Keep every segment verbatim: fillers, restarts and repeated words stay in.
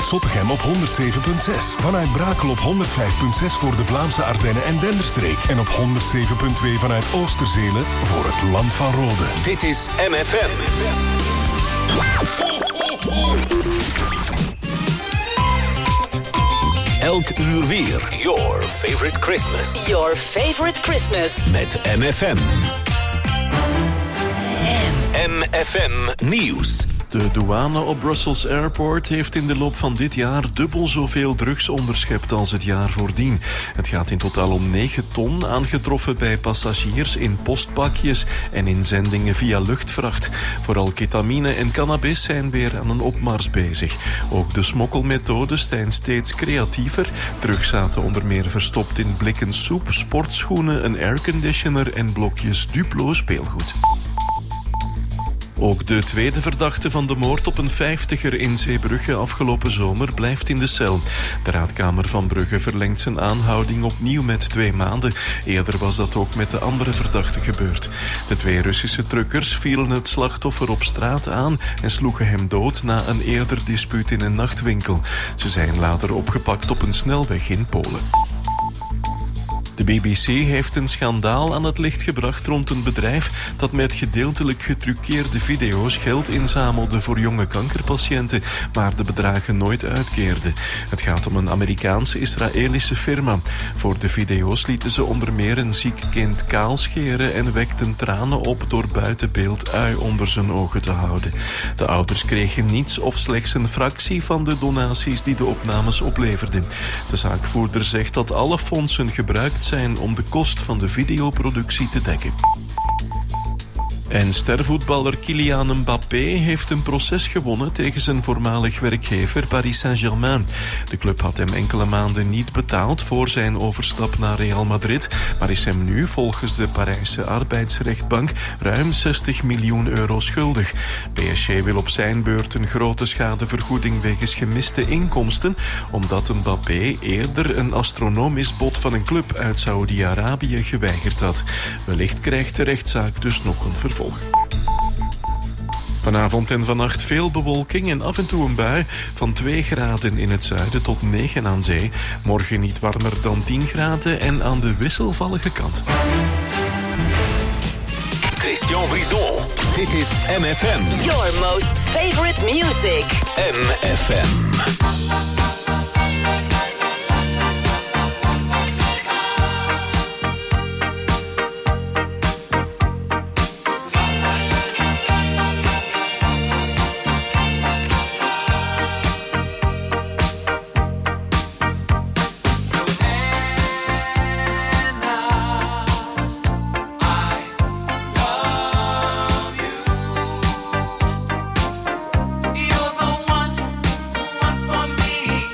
Zottegem op honderd zeven komma zes. Vanuit Brakel op honderd vijf komma zes voor de Vlaamse Ardennen en Denderstreek. En op honderd zeven komma twee vanuit Oosterzelen voor het Land van Rode. Dit is M F M. Elk uur weer. Your favorite Christmas. Your favorite Christmas. Met M F M. M F M Nieuws. De douane op Brussels Airport heeft in de loop van dit jaar dubbel zoveel drugs onderschept als het jaar voordien. Het gaat in totaal om negen ton, aangetroffen bij passagiers in postbakjes en in zendingen via luchtvracht. Vooral ketamine en cannabis zijn weer aan een opmars bezig. Ook de smokkelmethodes zijn steeds creatiever. Drugs zaten onder meer verstopt in blikken soep, sportschoenen, een airconditioner en blokjes Duplo speelgoed. Ook de tweede verdachte van de moord op een vijftiger in Zeebrugge afgelopen zomer blijft in de cel. De raadkamer van Brugge verlengt zijn aanhouding opnieuw met twee maanden. Eerder was dat ook met de andere verdachte gebeurd. De twee Russische truckers vielen het slachtoffer op straat aan en sloegen hem dood na een eerder dispuut in een nachtwinkel. Ze zijn later opgepakt op een snelweg in Polen. De B B C heeft een schandaal aan het licht gebracht rond een bedrijf dat met gedeeltelijk getruckeerde video's geld inzamelde voor jonge kankerpatiënten, maar de bedragen nooit uitkeerde. Het gaat om een Amerikaans-Israëlische firma. Voor de video's lieten ze onder meer een ziek kind kaalscheren en wekten tranen op door buiten beeld ui onder zijn ogen te houden. De ouders kregen niets of slechts een fractie van de donaties die de opnames opleverden. De zaakvoerder zegt dat alle fondsen gebruikt zijn om de kost van de videoproductie te dekken. En stervoetballer Kylian Mbappé heeft een proces gewonnen tegen zijn voormalig werkgever Paris Saint-Germain. De club had hem enkele maanden niet betaald voor zijn overstap naar Real Madrid, maar is hem nu volgens de Parijse arbeidsrechtbank ruim zestig miljoen euro schuldig. P S G wil op zijn beurt een grote schadevergoeding wegens gemiste inkomsten, omdat Mbappé eerder een astronomisch bod van een club uit Saoedi-Arabië geweigerd had. Wellicht krijgt de rechtszaak dus nog een vervolg. Vanavond en vannacht veel bewolking en af en toe een bui. Van twee graden in het zuiden tot negen aan zee. Morgen niet warmer dan tien graden en aan de wisselvallige kant. Christian Brison. Dit is M F M. Your most favorite music. M F M. You're the one, one for me.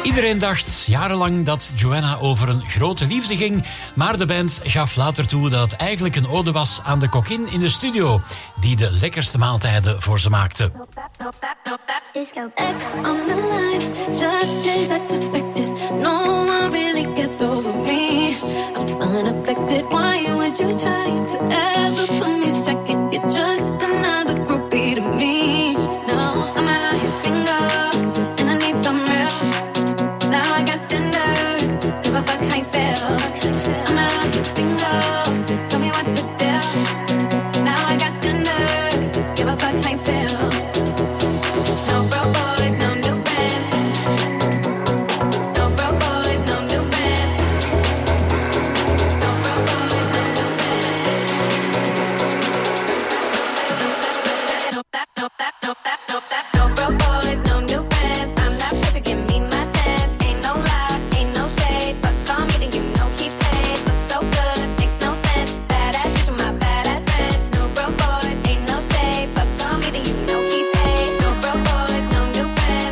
Iedereen dacht jarenlang dat Joanna over een grote liefde ging, maar de band gaf later toe dat het eigenlijk een ode was aan de kokkin in de studio, die de lekkerste maaltijden voor ze maakte. X on the line, just days I suspected. No one really gets over me. I'm unaffected. Why would you try to ever put me second? You're just another groupie to me. No, I'm out here single, and I need some real. Now I got standards. If I fuck, I fail. I'm out here single. Tell me what's the deal. Now I got standards. If I fuck, I fail. No broke boys, no new friends. No broke boys, no new friends. No broke boys, no new friends. No that, no that, no that, no that. No broke boys, no new friends. I'm not pressure, give me my tens. Ain't no lie, ain't no shade, but call me then you know he paid. Looks so good, makes no sense. Badass bitch with my badass friends. No broke boys, ain't no shade, but call me then you know he paid. No broke boys, no new friends.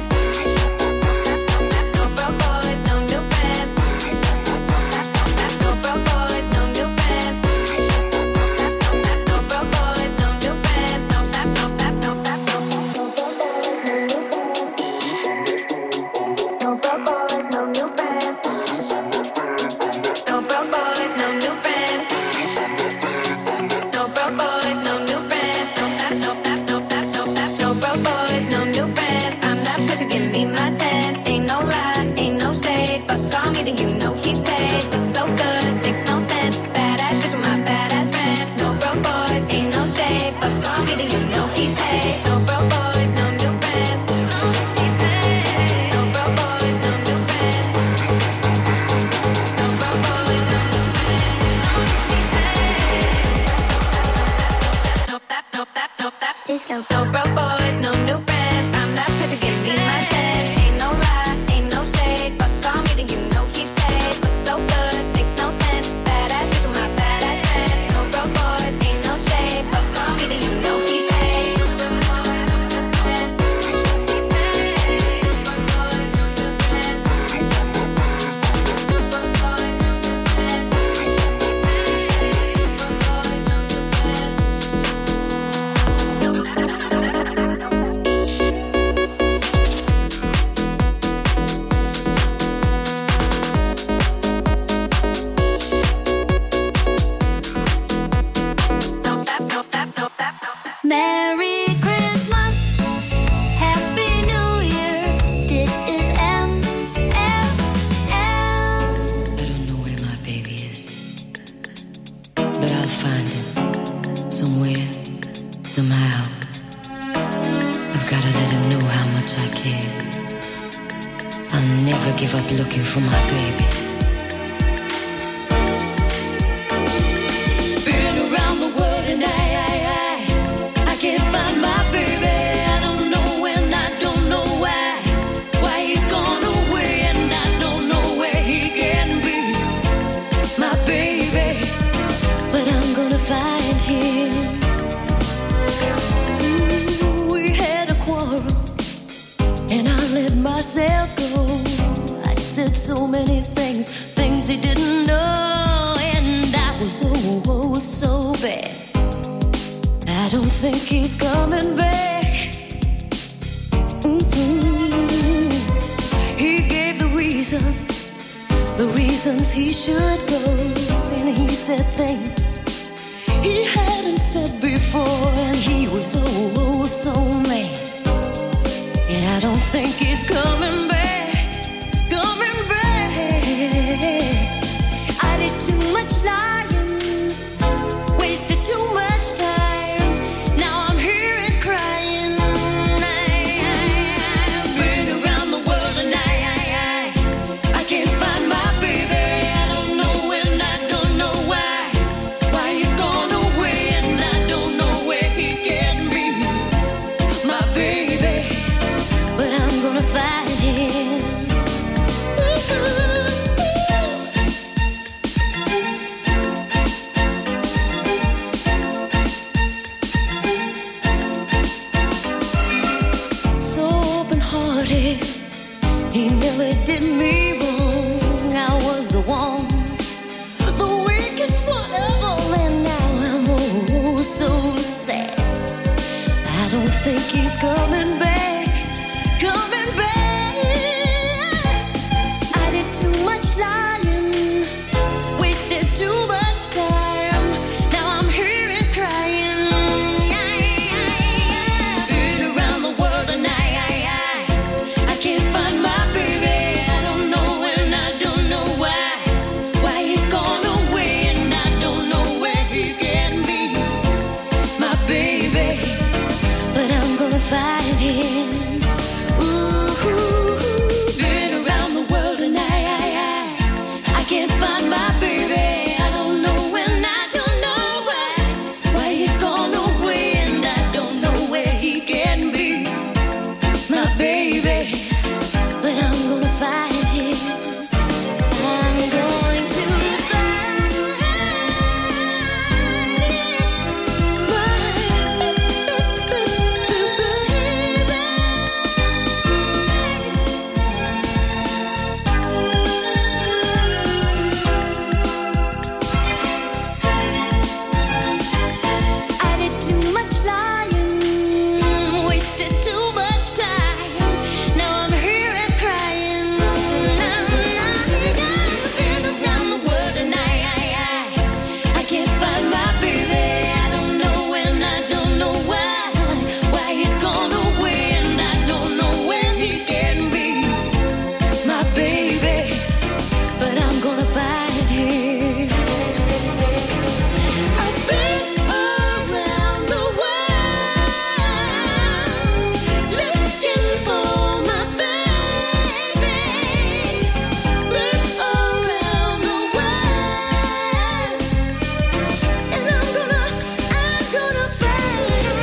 No broke boys, no new friends. No broke boys, no new friends. No broke boys, no new friends. No that, no that, no that, no that. No broke boys, no new friends. No broke boys, no new friends. No broke boys, no new friends. No that, no that, no that, no that. No broke boys, no new friends. I'm that pressure, give me my tens. Ain't no lie, ain't no shade, but call me then you know he paid. Looks so good, makes no sense. Badass bitch with my badass friends. No broke boys, ain't no shade, but call me then you know he paid. No broke boys, no new friends. No broke boys, no new friends. No broke boys, no new friends. No that, no that, no that. Disco. No broke boys, no new friends. I'm that pressure, give me my tens. Ain't no lie, ain't no shade, but call me then you know he paid. Looks so good, makes no sense. Badass bitch with my badass friends. No broke boys, ain't no shade, but call me then you know he paid. No broke boys, no new friends. No broke boys, no new friends. No broke boys, no new friends. No broke boys, no new friends. No that, no that, no that, no that. Merry Christmas, Happy New Year. This is M M M. I don't know where my baby is, but I'll find him somewhere, somehow. I've gotta let him know how much I care. I'll never give up looking for my baby. Been around the world and I, I, I, I can't find my baby. I don't know when, I don't know why. Why he's gone away and I don't know where he can be. My baby, but I'm gonna find him. Ooh, we had a quarrel and I let myself go. I said so many things, things he didn't know, and I was oh, oh so bad. I don't think he's coming back. Mm-mm. He gave the reason, the reasons he should go, and he said things he hadn't said before, and he was oh, oh so mad. And I don't think he's coming back, coming back. I did too much lying, wasted too much time. Now I'm here and crying. I've been around the world and I, I, I, I can't find my baby. I don't know when, I don't know why. Why he's gone away and I don't know where he can be. My baby, but I'm gonna find him. He never did me wrong. I was the one, the weakest one of all, and now I'm oh so sad. I don't think he's coming back, coming back. I did too much lying, wasted too much time. Now I'm here and crying. Been around the world and I, I, I, I can't find my baby. I don't know and I don't know why, why he's gone away and I don't know where he can be, my baby. But I'm gonna find him. Ooh, been around the world and I, I, I, I can't find my baby. I don't know and I don't know why, why he's gone away and I don't know where he can be, my baby. But I'm gonna find him. I'm going to find I did too much lying, wasted too much time. Now I'm here and crying. Been around the world and I, I, I, I can't find my baby. I don't know and I don't know why, why he's gone away and I don't know where he can be, my baby. But I'm gonna find him. I've been around the world looking for my baby. Been around the world, and I'm gonna, I'm gonna find him.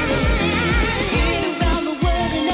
Been around the world and I,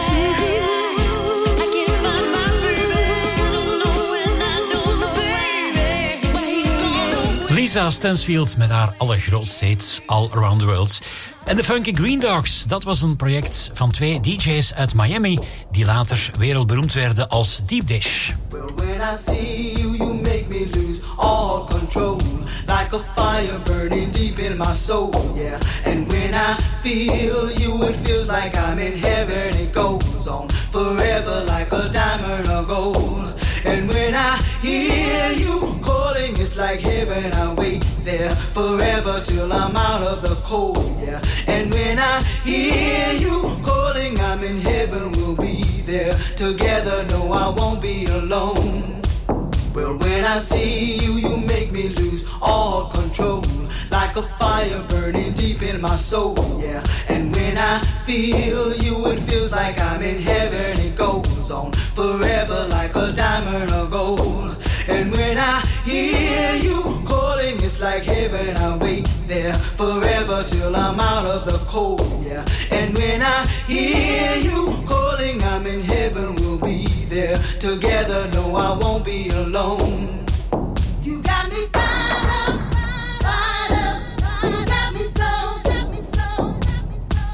I can't find my baby. I don't know and I don't know why, why he's gone away. Lisa Stansfield met haar allergrootste hit All Around the World. En de Funky Green Dogs, dat was een project van twee D J's uit Miami die later wereldberoemd werden als Deep Dish. Well, when I see you, you make me lose all control. Like a fire burning deep in my soul, yeah. And when I feel you, it feels like I'm in heaven. It goes on forever like a diamond or gold. And when I hear you calling, it's like heaven. I wait there forever till I'm out of the cold, yeah. And when I hear you calling, I'm in heaven. We'll be there together. No, I won't be alone. Well, when I see you, you make me lose all control. Like a fire burning deep in my soul, yeah. And when I feel you, it feels like I'm in heaven. It goes on forever like a diamond or gold. And when I hear you calling, it's like heaven. I wait there forever till I'm out of the cold, yeah. And when I hear you calling, I'm in heaven. We'll be there together. No, I won't be alone. You got me fired up, fired up. You got me so, got me so, got me so.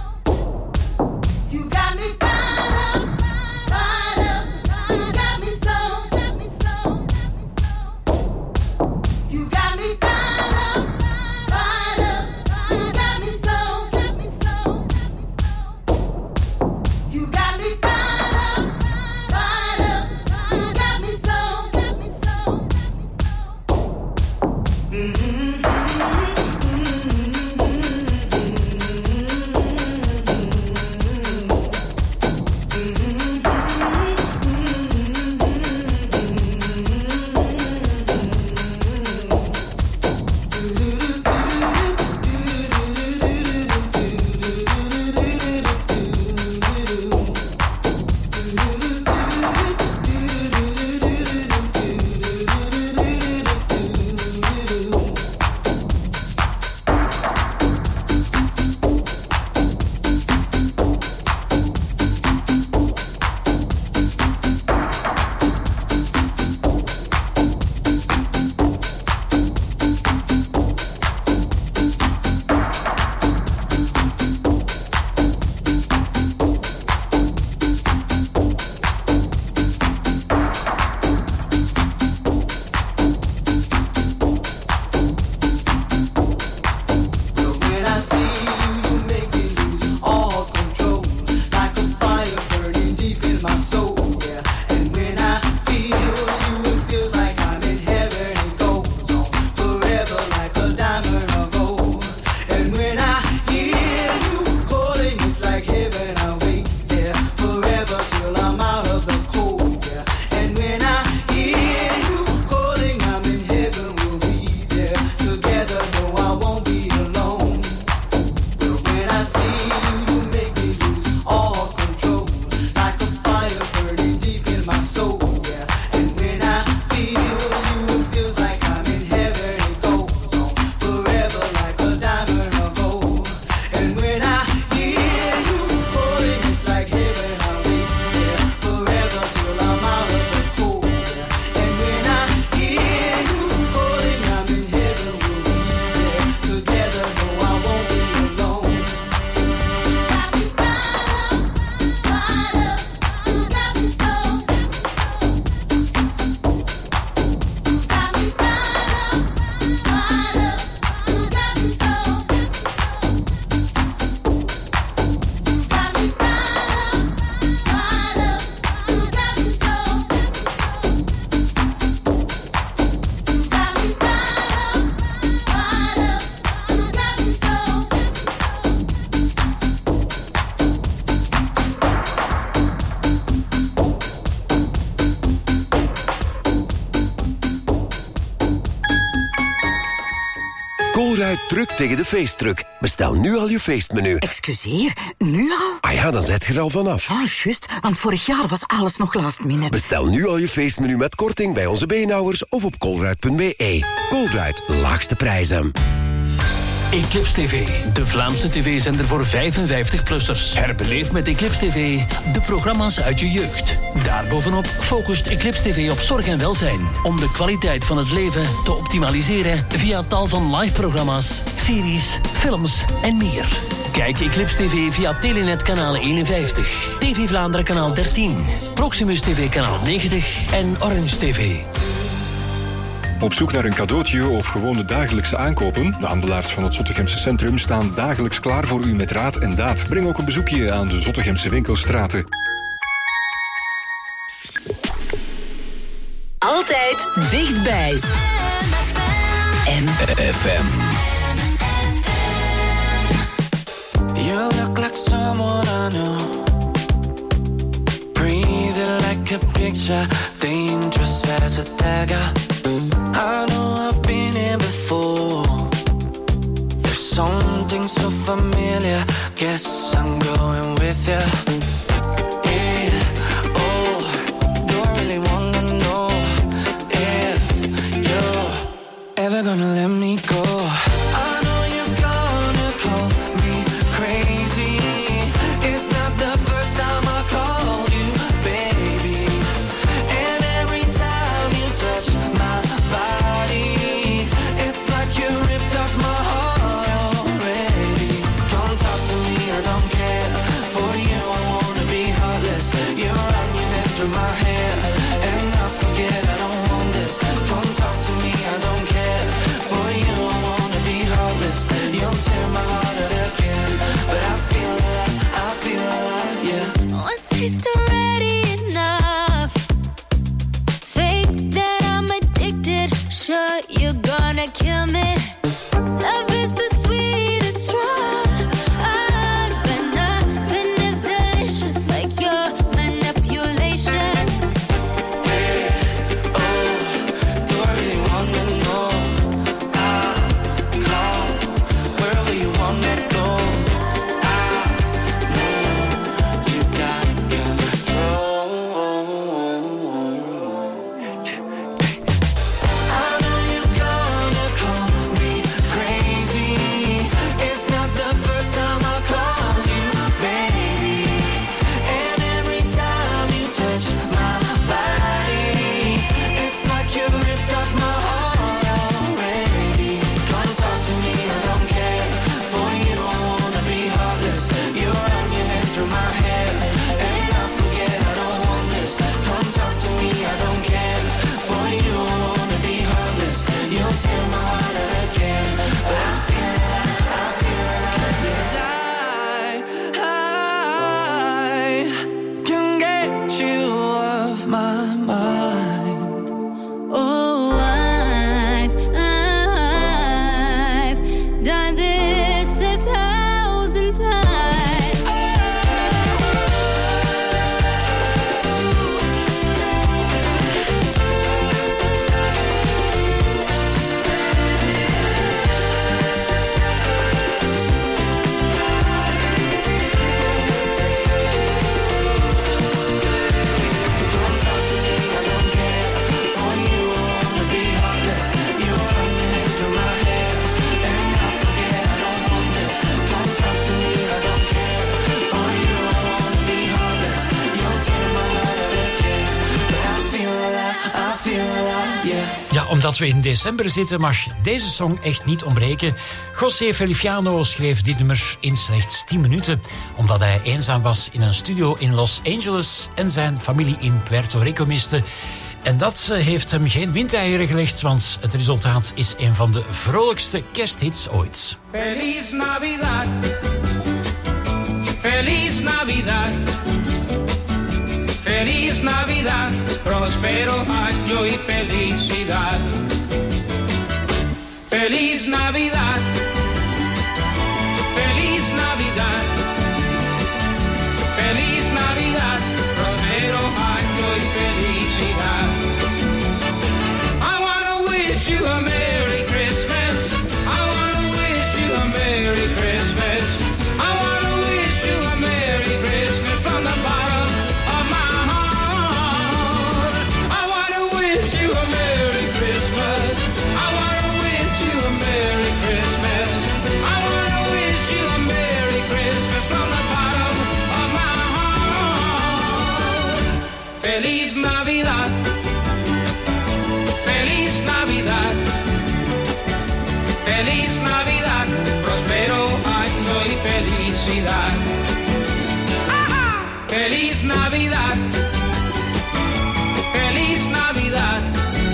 You got me fired up, fired up. You got me so, got me so, got me so. You got me fired up, fired up. You got me so, got me so, got me so. You got me fired up, fired up. You got me so, got me so, got me so. Colruyt druk tegen de feestdruk. Bestel nu al je feestmenu. Excuseer, nu al? Ah ja, dan zet je er al vanaf. Ah, juist, want vorig jaar was alles nog last minute. Bestel nu al je feestmenu met korting bij onze beenhouwers of op colruyt punt b e. Colruyt, laagste prijzen. Eclipse T V, de Vlaamse tv-zender voor vijfenvijftig-plussers. Herbeleef met Eclipse T V de programma's uit je jeugd. Daarbovenop focust Eclipse T V op zorg en welzijn, om de kwaliteit van het leven te optimaliseren via tal van live-programma's, series, films en meer. Kijk Eclipse T V via Telenet kanaal eenenvijftig, T V Vlaanderen kanaal dertien, Proximus T V kanaal negentig en Orange T V. Op zoek naar een cadeautje of gewoon de dagelijkse aankopen? De handelaars van het Zottegemse Centrum staan dagelijks klaar voor u met raad en daad. Breng ook een bezoekje aan de Zottegemse winkelstraten. Altijd dichtbij. M F M. You look like someone I know. Breathing like a picture, dangerous as a dagger. I know I've been here before. There's something so familiar. Guess I'm going with you. Yeah, oh, do I really wanna know if you're ever gonna let me go? I know you're gonna call me crazy. It's not the first time I called you, baby. And every time you touch my body, it's like you ripped up my heart already. Come talk to me, I don't care. For you, I wanna be heartless. You run your hand through my hair, and I forget I don't want this. Come talk to me, I don't care. For you, I wanna be heartless. You'll tear my heart out again, but I feel alive, I feel alive, yeah. One taste already enough. Think that I'm addicted. Sure, you're gonna kill me. Love is the sweetest drug, but nothing is delicious like your manipulation. Hey, oh, do I really wanna know? I call wherever you wanna go. I know you got control. I know you're gonna call me crazy. It's not the first time I called you, baby. And every time you touch my body, it's like you ripped up my heart already. Come talk to me, I don't care. For you, I wanna be heartless. You run your hand through my hair, and I forget I don't want this. Come talk to me, I don't care. For you, I wanna be heartless. You'll tear my heart out again, but I feel alive, I feel alive, yeah. I, I can get you off my mind. Oh, I've, I've done this a thousand times. Don't talk to me, I don't care. For you, I wanna be heartless. You run your hand through my hair, and I forget I don't want this. Don't talk to me, I don't care. For you, I wanna be heartless. You'll tear my heart out again, but I feel alive, I feel alive, yeah. Ja, omdat we in december zitten mag deze song echt niet ontbreken. José Feliciano schreef dit nummer in slechts tien minuten... omdat hij eenzaam was in een studio in Los Angeles... en zijn familie in Puerto Rico miste. En dat eh, heeft hem geen windeieren gelegd... want het resultaat is een van de vrolijkste kersthits ooit. Feliz Navidad, Feliz Navidad, Feliz Navidad, próspero año y felicidad. Feliz Navidad, Feliz Navidad, Feliz Navidad, próspero año y felicidad. I wanna wish you a Merry Christmas. I wanna Feliz Navidad, feliz Navidad,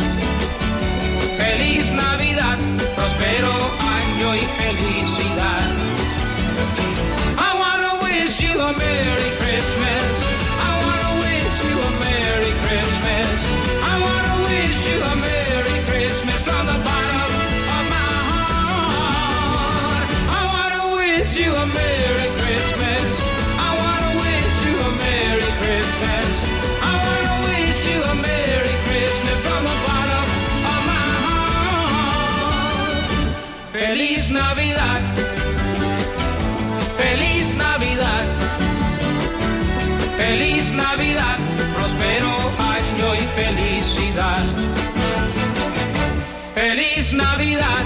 feliz Navidad, próspero año y felicidad. I wanna wish you a Merry Christmas. I wanna wish you a Merry Christmas. I wanna wish you a Merry Christmas from the bottom of my heart. I wanna wish you a Merry Christmas. I wanna wish you a Merry Christmas. I wanna wish you a Merry Christmas from the bottom of my heart. Feliz Navidad. Feliz Navidad. Feliz Navidad. Próspero año y felicidad. Feliz Navidad.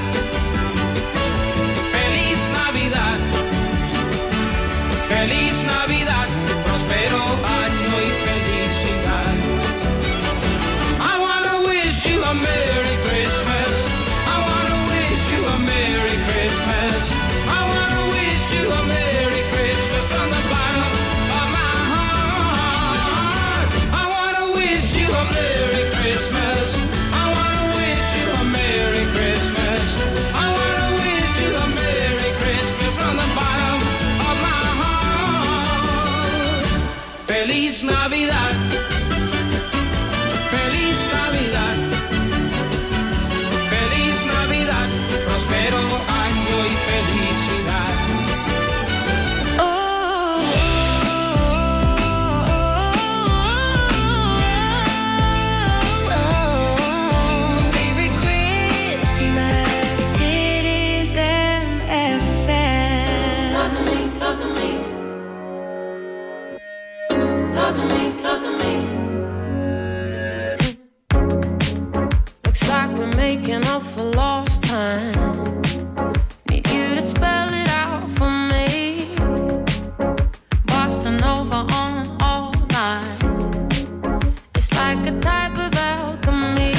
Feliz Navidad. Feliz Navidad. Próspero año y felicidad. I wanna wish you a Merry Christmas. I wanna wish you a Merry Christmas. I wanna wish you a Merry Christmas from the bottom of my heart. I wanna wish you a Merry Christmas. I wanna wish you a Merry Christmas. I wanna wish you a Merry Christmas from the bottom of my heart. Feliz Navidad. Feliz Navidad. Feliz Navidad. Próspero año y felicidad. Merry Christmas, dit is M F M. Talk to me, talk to me. Talk to me, talk to me. Looks like we're making up for lost time. Need you to spell it out for me. Bossa Nova on all night. It's like a type of alchemy.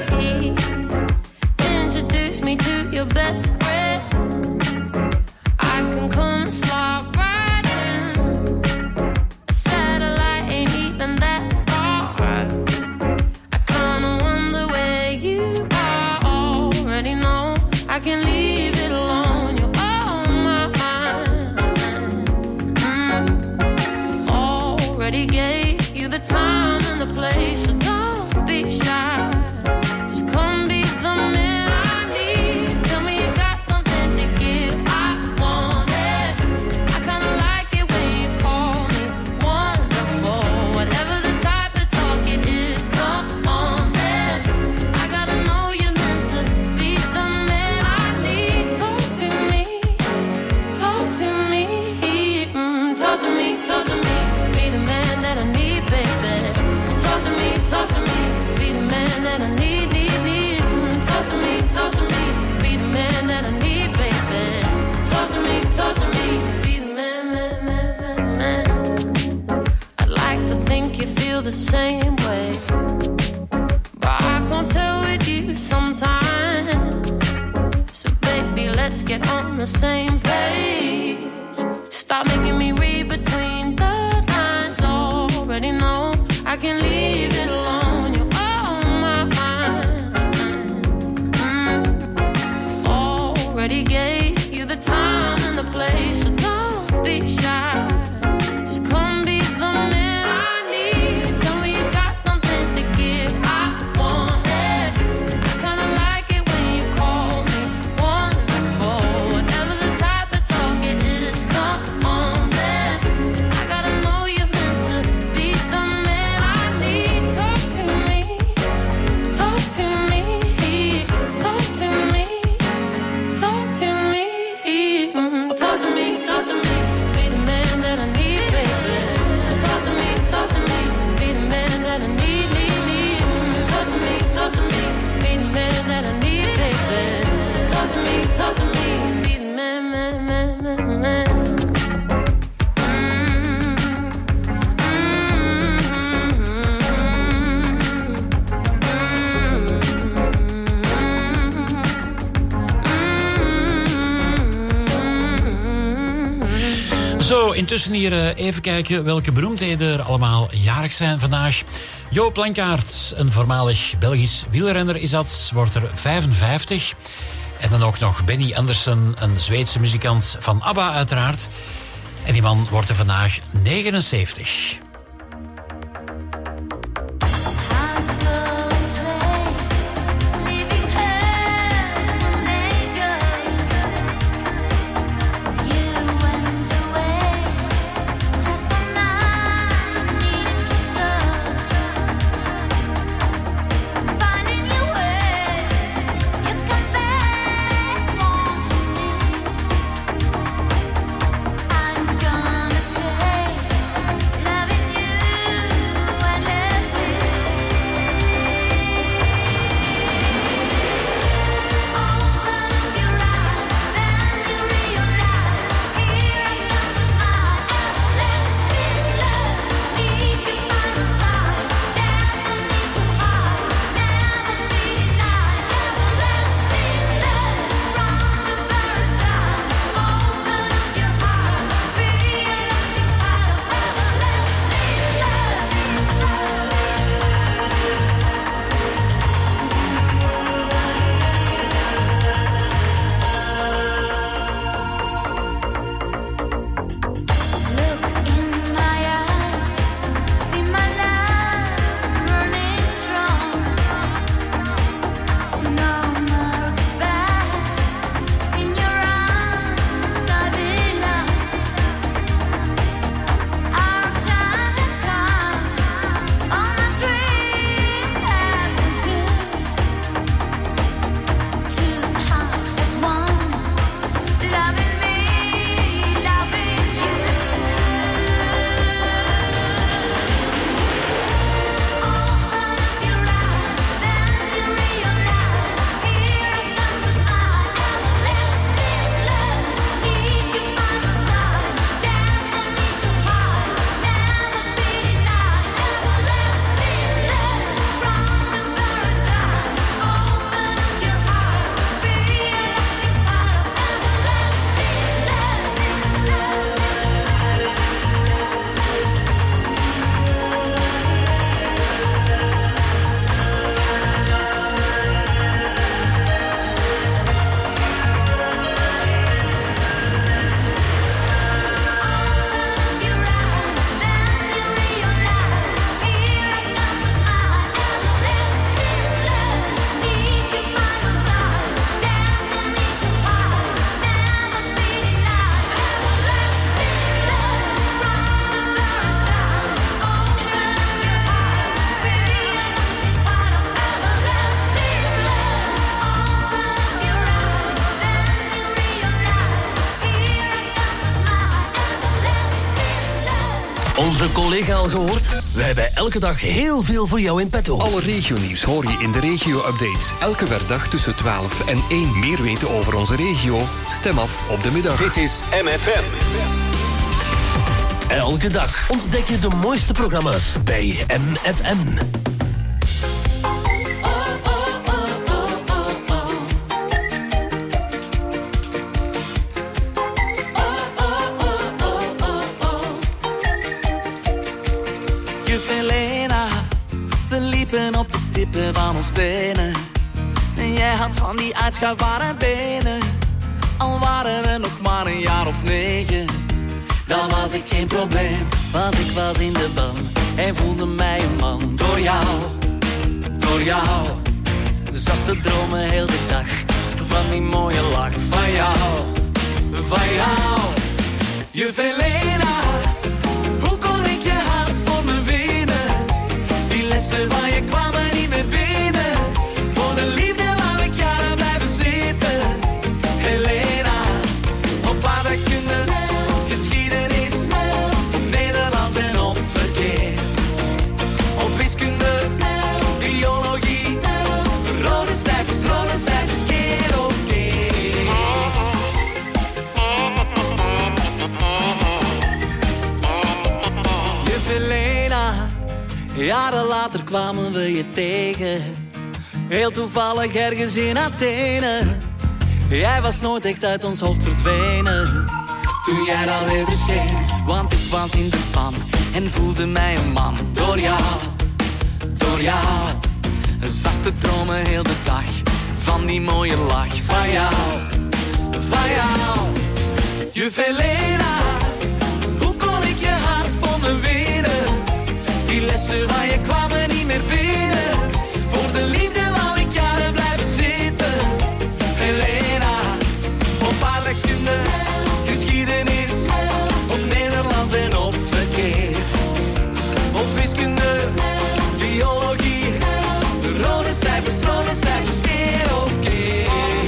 Introduce me to your best friend. I can come and slide right in. A satellite ain't even that far. I kinda wonder where you are. Already know I can leave it alone. You're on my mind. Mm. Already gave you the time and the place, so don't be shy. Just come be the man I need. Tell me you got something to give. I want it. I kinda like it when you call me wonderful. Whatever the type of talk it is, come on then. I gotta know you're meant to be the man I need. Talk to me, talk to me, mm, talk to me, talk to me. Be the man that I need, baby. Talk to me, talk to me. Be the man that I need, need, need. Mm, talk to me, talk to me. Be the man that I need, baby. Talk to me, talk to me. Be the man, man, man, man, man. I'd like to think you feel the same way, but I can't tell with you sometimes. So baby, let's get on the same page. Stop making me read between the lines. Already know I can leave it alone. You're on my mind. Mm. Already gave you the time and the place, so don't be shy. Just come be the man I need. Tell me you got something to give. I want it. I kinda like it when you call me wonderful. Whatever the type intussen hier uh, even kijken welke beroemdheden er allemaal jarig zijn vandaag. Joop Lankaert, een voormalig Belgisch wielrenner is dat, wordt er vijfenvijftig. En dan ook nog Benny Andersson, een Zweedse muzikant van ABBA uiteraard. En die man wordt er vandaag negenenzeventig. Onze collega al gehoord? We hebben elke dag heel veel voor jou in petto. Alle regionieuws hoor je in de regio-update. Elke werkdag tussen twaalf en één. Meer weten over onze regio? Stem af op de middag. Dit is M F M. Elke dag ontdek je de mooiste programma's bij M F M. Op de tippen van ons stenen. En jij had van die uitschuifbare benen. Al waren we nog maar een jaar of negen. Dat was echt geen probleem, want ik was in de ban en voelde mij een man. Door jou, door jou, zat te dromen heel de dag. Van die mooie lach van jou, van jou. Je Helena, hoe kon ik je hart voor me winnen? Die lessen van je kwamen niet meer binnen. Voor de liefde wou ik jaren blijven zitten. Helena, op aardrijkskunde, geschiedenis, op Nederlands en op verkeer. Op wiskunde, biologie, rode cijfers, rode cijfers, keer op keer. Juf Helena, jaren later kwamen we je tegen. Heel toevallig ergens in Athene. Jij was nooit echt uit ons hoofd verdwenen. toen jij daar weer verscheen. Want ik was in de pan en voelde mij een man. Door jou, door jou, zat te dromen heel de dag. Van die mooie lach van jou, van jou. Juf Helena, hoe kon ik je hart voor me winnen? Die lessen van je kwamen niet meer binnen. Voor de liefde wou ik jaren blijven zitten. Helena, op aardrijkskunde, geschiedenis, op Nederlands en op verkeer. Op wiskunde, biologie, de rode cijfers, rode cijfers, keer op keer.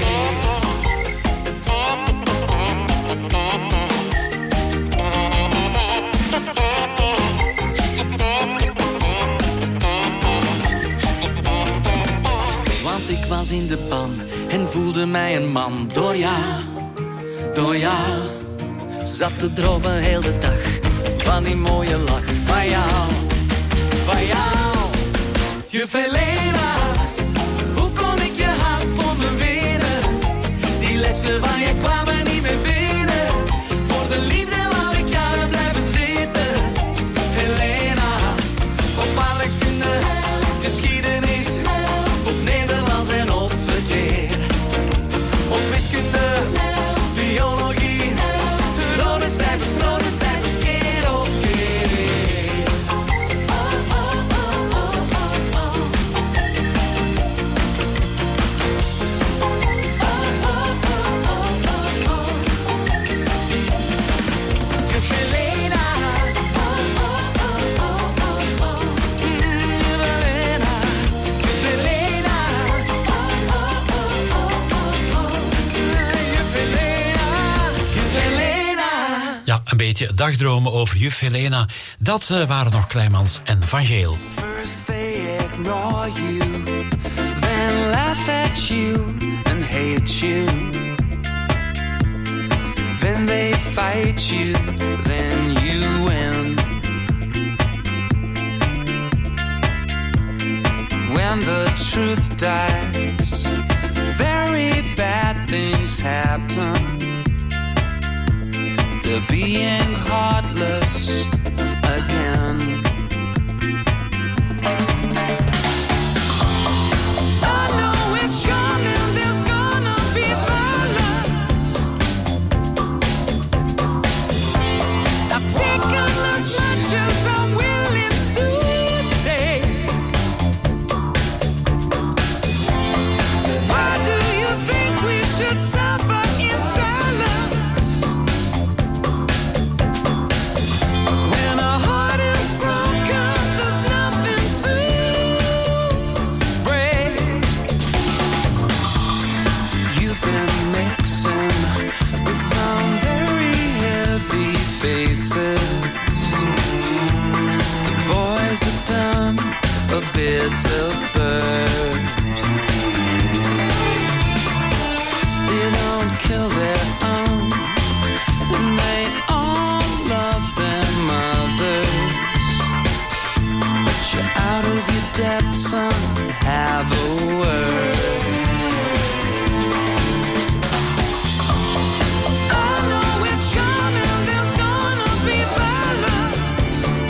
Want ik was in de pan en voelde mij een man. Door jou, door jou, zat te dromen heel de dag. Van die mooie lach van jou, van jou. Juf Helena, hoe kon ik je hart voor me winnen? Die lessen van je kwamen niet meer binnen. Voor de liefde wou ik jaren blijven zitten. Helena, op aardrijkskunde, geschiedenis, op Nederlands en op verkeer. Op wiskunde, biologie, rode cijfers, rode cijfers, keer op keer. Een beetje dagdromen over juf Helena. Dat uh, waren nog Kleimans en Van Geel. First they ignore you, then laugh at you and hate you. Then they fight you, then you win. When the truth dies, very bad things happen. They're being heartless again. I know it's coming, there's gonna be violence. I've taken as much as I'm willing to take. Why do you think we should suffer in silence? Bits of bird. They don't kill their own, and they all love their mothers. But you're out of your depth, son, have a word. I know it's coming, there's gonna be violence.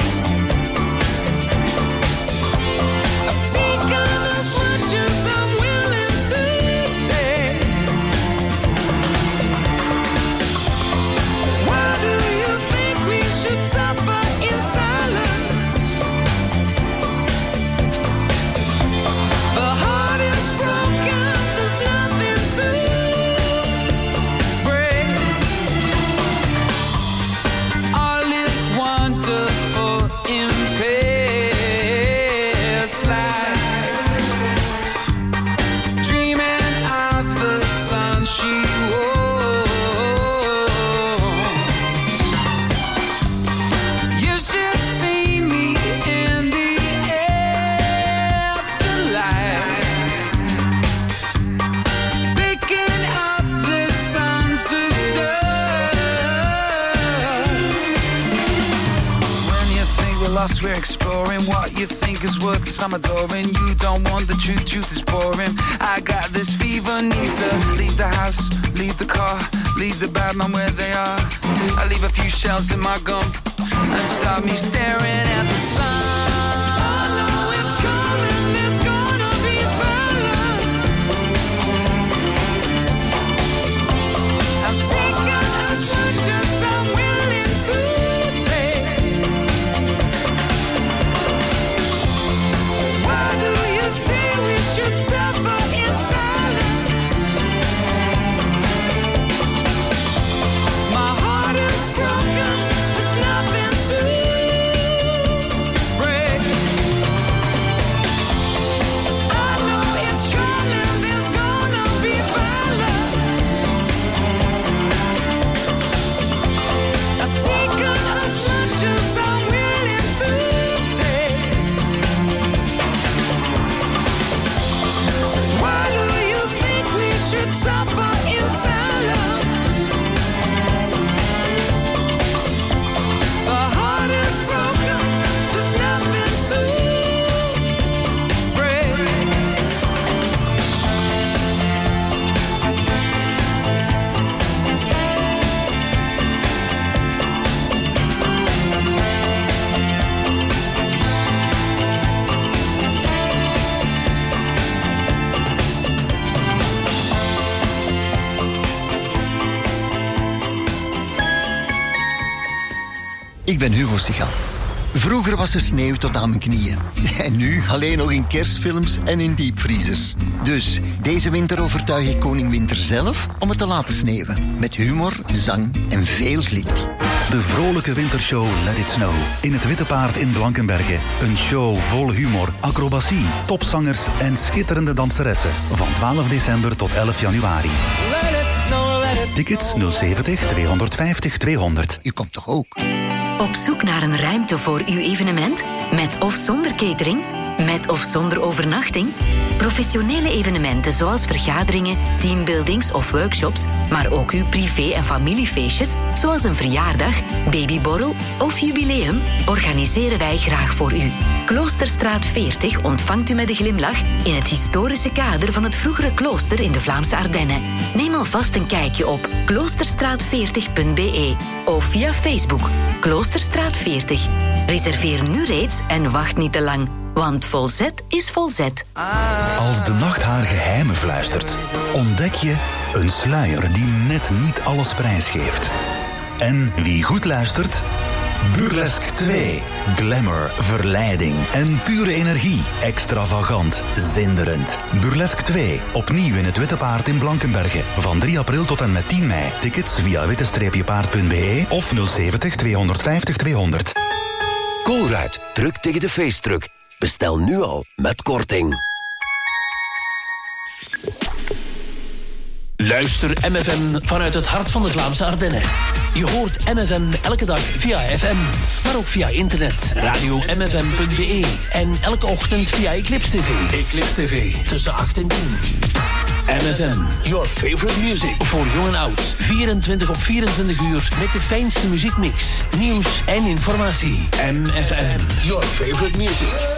Just I'm willing to take. Why do you think we should suffer in silence? The heart is broken, there's nothing to break. All is wonderful in past life. We're exploring what you think is worth some adoring. You don't want the truth, truth is boring. I got this fever, need to leave the house, leave the car, leave the bad man where they are. I few shells in my gum and stop me staring at the sun. I know it's coming, there's gonna be violence. I've taken as much as I'm willing to take. Why do you say we should suffer in silence? My heart is broken, there's nothing to break. I know it's coming, there's gonna be violence. I've taken as much as I'm willing to take. Why do you think we should suffer in silence? The heart is broken, there's nothing to break. Ik ben Hugo Sigal. Vroeger was er sneeuw tot aan mijn knieën. En nu alleen nog in kerstfilms en in diepvriezers. Dus deze winter overtuig ik koning Winter zelf om het te laten sneeuwen. Met humor, zang en veel glitter. De vrolijke wintershow Let It Snow. In het Witte Paard in Blankenberge. Een show vol humor, acrobatie, topzangers en schitterende danseressen. Van twaalf december tot elf januari. Let it snow, let it Tickets nul zeventig tweehonderdvijftig tweehonderd. U komt toch ook? Op zoek naar een ruimte voor uw evenement? Met of zonder catering? Met of zonder overnachting? Professionele evenementen zoals vergaderingen, teambuildings of workshops, maar ook uw privé- en familiefeestjes, zoals een verjaardag, babyborrel of jubileum, organiseren wij graag voor u. Kloosterstraat veertig ontvangt u met een glimlach in het historische kader van het vroegere klooster in de Vlaamse Ardennen. Neem alvast een kijkje op kloosterstraat veertig punt b e of via Facebook Kloosterstraat veertig. Reserveer nu reeds en wacht niet te lang, want volzet is volzet. Als de nacht haar geheimen fluistert, ontdek je een sluier die net niet alles prijsgeeft. En wie goed luistert, Burlesque twee. Glamour, verleiding en pure energie. Extravagant, zinderend. Burlesque twee. Opnieuw in het Witte Paard in Blankenberge. Van drie april tot en met tien mei. Tickets via witte paard punt b e of nul zeventig tweehonderdvijftig tweehonderd. Colruyt, druk tegen de feestdruk. Bestel nu al met korting. Luister M F M vanuit het hart van de Vlaamse Ardennen. Je hoort M F M elke dag via F M, maar ook via internet, radio m f m punt b e en elke ochtend via Eclipse T V. Eclipse T V, tussen acht en tien. M F M, your favorite music. Voor jong en oud, vierentwintig op vierentwintig uur met de fijnste muziekmix, nieuws en informatie. M F M, your favorite music.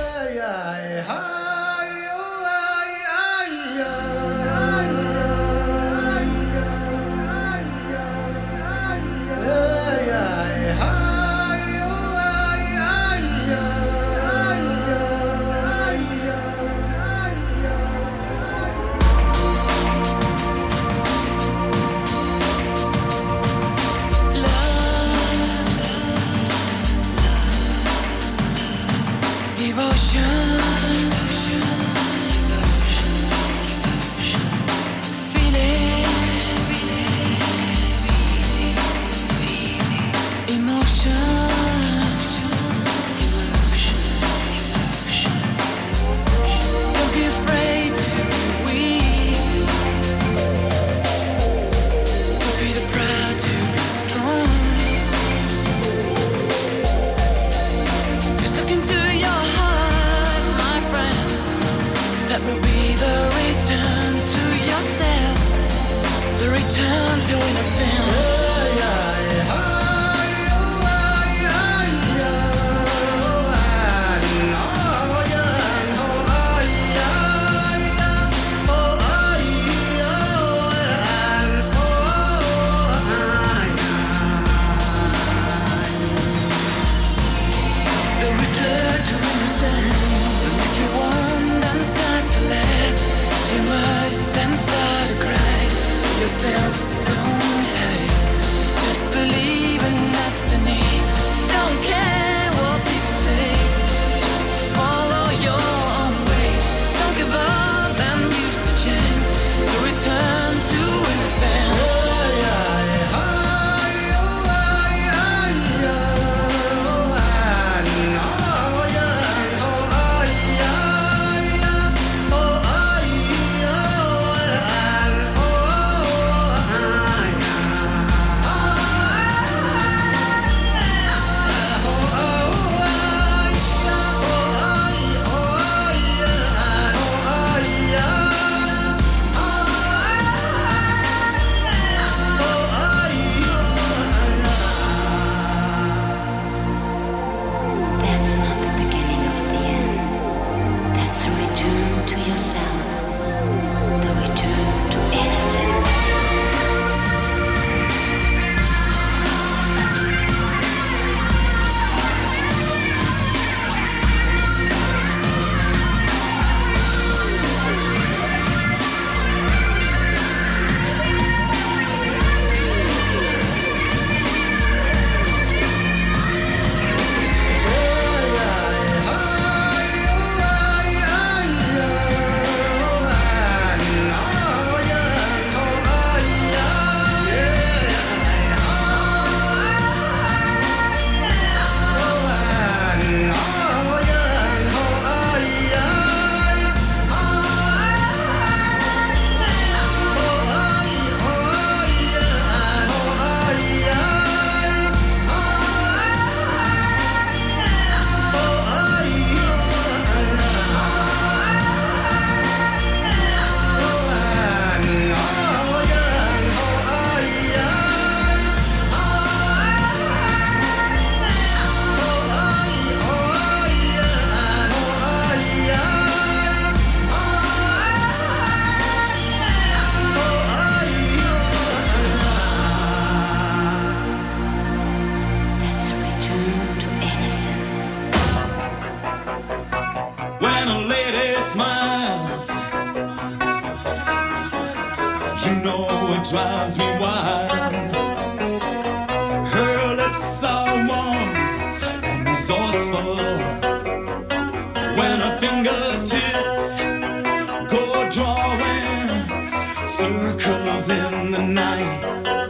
you know it drives me wild. Her lips are warm and resourceful when her fingertips go drawing circles in the night.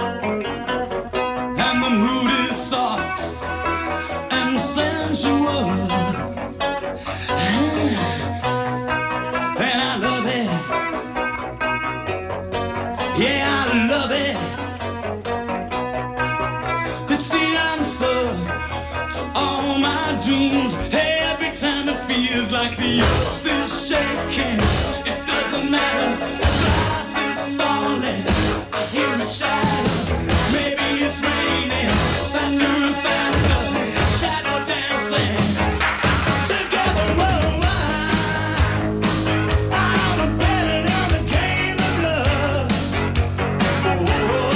And the mood is soft and sensual, and I love it. Yeah, I love it. It's the answer to all my dreams. Every time it feels like the earth is shaking, it doesn't matter, the glass is falling, I hear it shatter. Maybe it's raining faster and faster, shadow dancing together. Whoa, I'm a better than the game of love. Oh,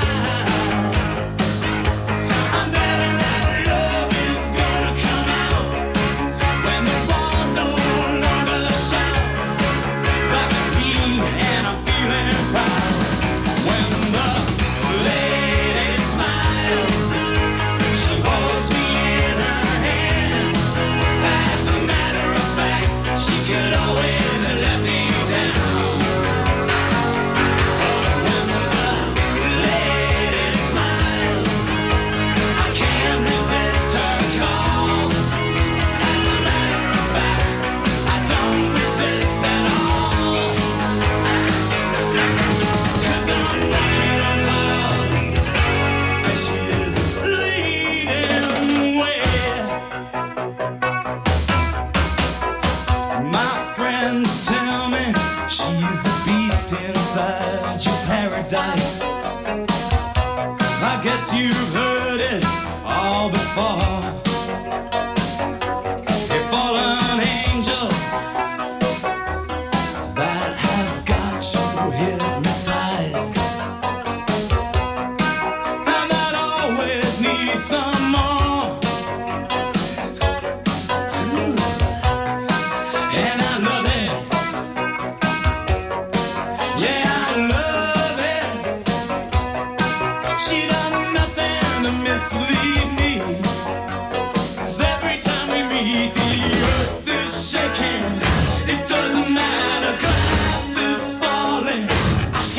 I'm better that love is gonna come out when the bars no longer shout like a king, and I'm feeling proud when the lady smiles. She holds me in her hand. As a matter of fact, she could always let me down. When the lady smiles, I can't resist her call. As a matter of fact, I don't resist at all. 'Cause I'm walking on clouds and she is leading away. My friends tell me she's the beast inside your paradise. I guess you've heard it all before. A fallen angel that has got you hypnotized, and that always needs some more. And I love it. Yeah, I love it. She done nothing to mislead me. 'Cause every time we meet, the earth is shaking. It doesn't matter, glass is falling. I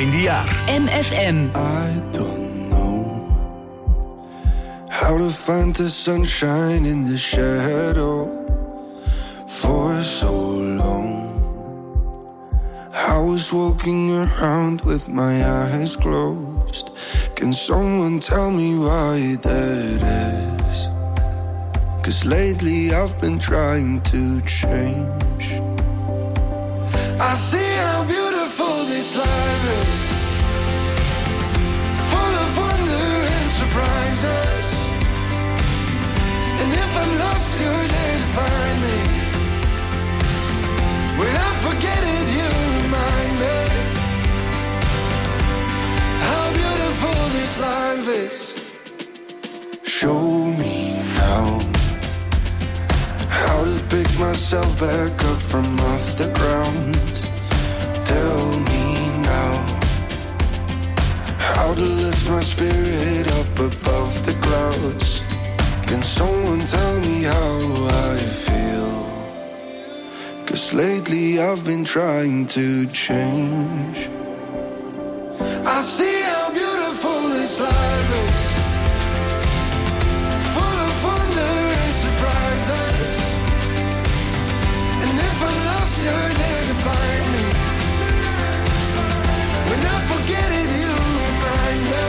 Eindejaar. M F M. I don't know how to find the sunshine in the shadow for so long. I was walking around with my eyes closed. Can someone tell me why that is? 'Cause lately I've been trying to change. I see how beautiful this life is, full of wonder and surprises. And if I'm lost, you're there to find me. When I forget it, you remind me how beautiful this life is. Show me now how to pick myself back up from off the ground. Tell me now how to lift my spirit up above the clouds. Can someone tell me how I feel? 'Cause lately I've been trying to change. I see how beautiful this life is, full of wonder and surprises. And if I'm lost, you're there to find me. When I forget it, you remind me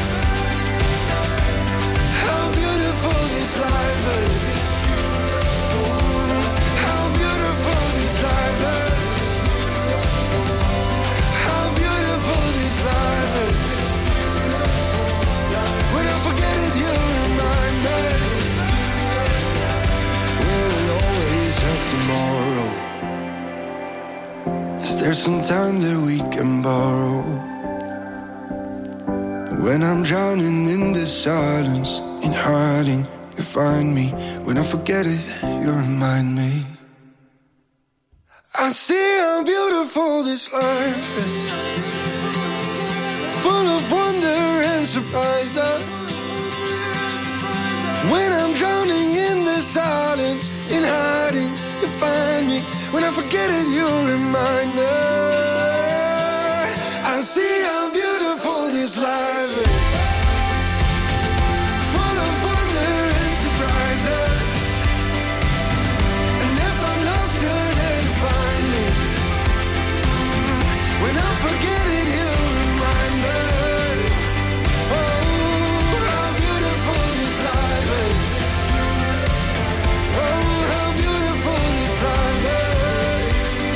how beautiful this life is. How beautiful this life is. How beautiful this life is. When I forget it, you remind me. Will we always have tomorrow? Is there some time that we can borrow? When I'm drowning in the silence, in hiding, you find me. When I forget it, you remind me. I see how beautiful this life is, full of wonder and surprises. When I'm drowning in the silence, in hiding, you find me. When I forget it, you remind me. I see how beautiful this life is, full of wonder and surprises. And if I'm lost, you're there to find me. When I forget it, you remind me. Oh, how beautiful this life is. Oh, how beautiful this life is.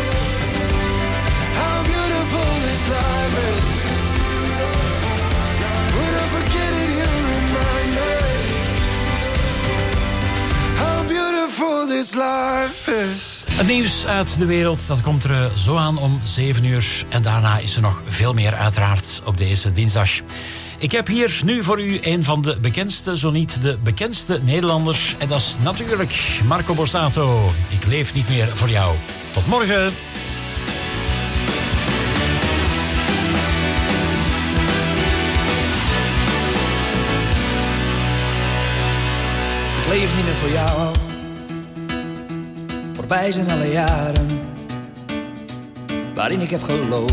How beautiful this life is. When I forget it, you remind me how beautiful this life is. Het nieuws uit de wereld, dat komt er eh, zo aan om zeven uur. En daarna is er nog veel meer uiteraard op deze dinsdag. Ik heb hier nu voor u een van de bekendste, zo niet de bekendste Nederlanders. En dat is natuurlijk Marco Borsato. Ik leef niet meer voor jou. Tot morgen. Ik leef niet meer voor jou. Voorbij zijn alle jaren waarin ik heb geloofd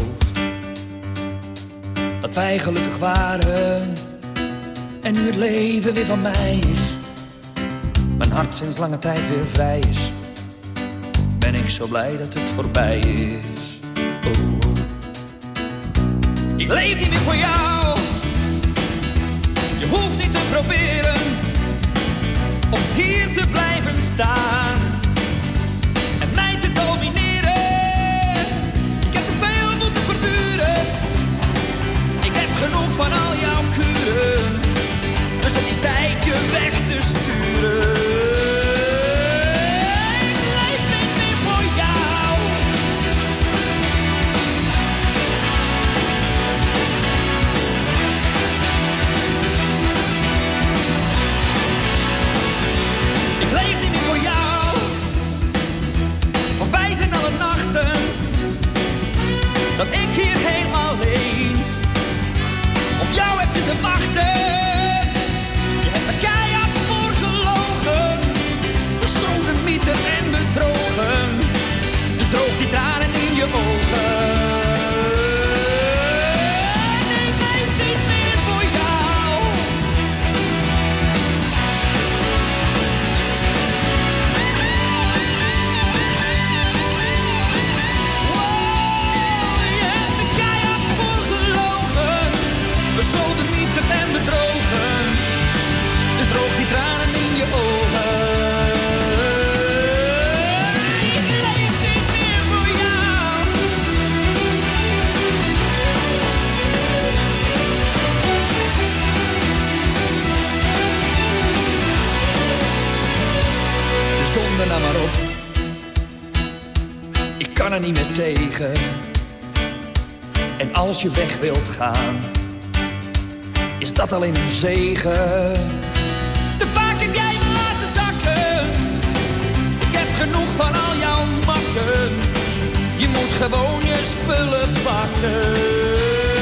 dat wij gelukkig waren. En nu het leven weer van mij is, mijn hart sinds lange tijd weer vrij is, ben ik zo blij dat het voorbij is. Oh, oh. Ik leef niet meer voor jou. Je hoeft niet te proberen om hier te blijven staan en mij te domineren. Ik heb te veel moeten verduren. Ik heb genoeg van al jouw kuren, dus het is tijd je weg te sturen. Ik leef niet meer voor jou. Ik leef niet meer voor jou. ga maar op. Ik kan er niet meer tegen. En als je weg wilt gaan, is dat alleen een zegen. Te vaak heb jij me laten zakken. Ik heb genoeg van al jouw makken. Je moet gewoon je spullen pakken.